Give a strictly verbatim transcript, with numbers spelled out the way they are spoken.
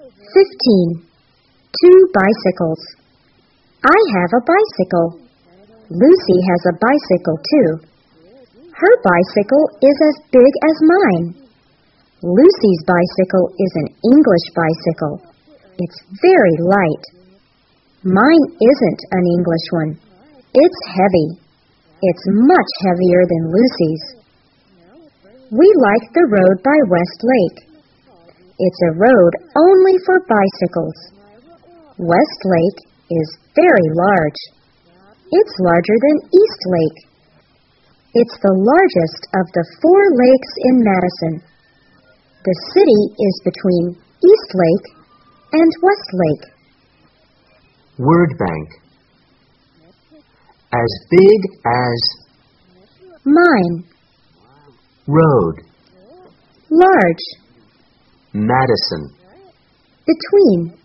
Fifteen. Two bicycles. I have a bicycle. Lucy has a bicycle too. Her bicycle is as big as mine. Lucy's bicycle is an English bicycle. It's very light. Mine isn't an English one. It's heavy. It's much heavier than Lucy's. We like the road by West Lake. It's a road only for bicycles. West Lake is very large. It's larger than East Lake. It's the largest of the four lakes in Madison. The city is between East Lake and West Lake. Word bank. As big as Mine. road, Large. Madison. Between.